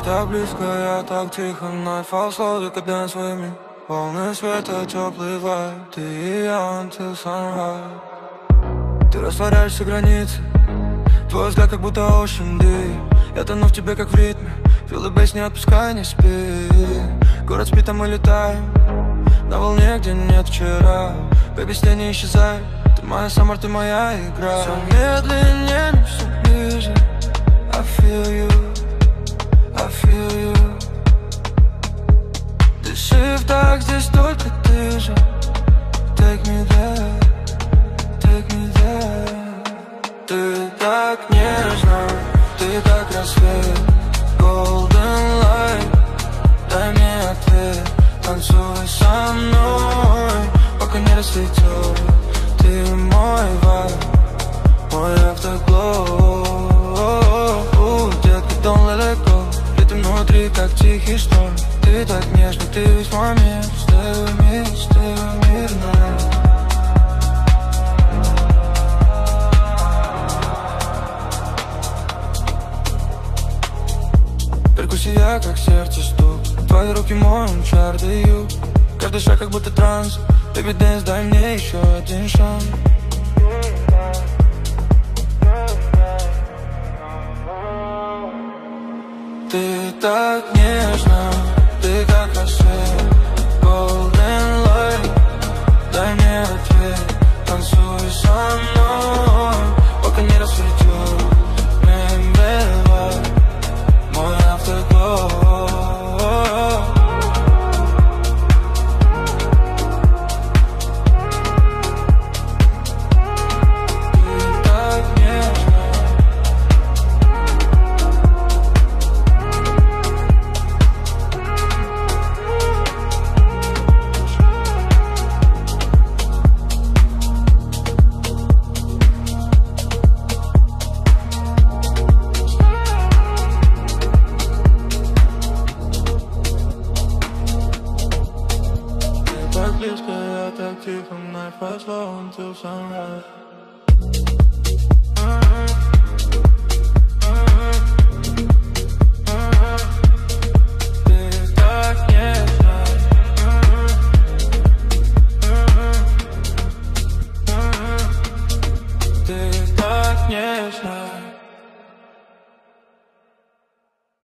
так близко, я так тихо. Nightfall slow, декаден своими. Волны света, теплый вайб. Ты и я until sunrise. Ты растворяешься границы. Твой взгляд как будто ocean deep. Я тону в тебе как в ритме. Feel the bass, не отпускай, не спи. Город спит, а мы летаем на волне, где нет вчера. Baby, с тени исчезай. Ты моя summer, ты моя игра. Все медленнее, но все ближе. I feel you, I feel you. Дыши в так, здесь только ты же. Take me there, take me there. Ты так нежна, ты как рассвет. Golden light, дай мне ответ. Танцуй со мной, пока не расцветет. Ты мой вайб, мой автоглоу. Детка, don't let it go. Летим внутри, как тихий шторм. Ты так нежна, ты весь мой мир. Stay with me tonight. Перкуси я, как сердце стук. Твои руки мой чар даю. Каждый шаг как будто транс. Baby dance, дай мне еще один шанс. Ты так нежна, ты как рассвет. Golden light, дай мне ответ. Танцуй со мной, пока не расцветет. Небева, мой автоглоу. Так близко, я так тихо. Nightfall slow until sunrise.